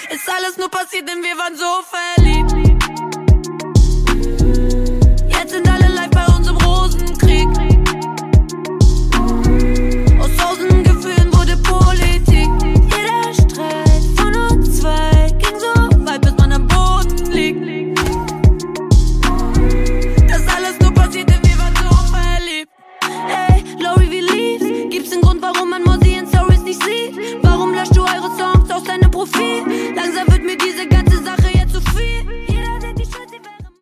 Ist alles nur passiert, denn wir waren so verliebt.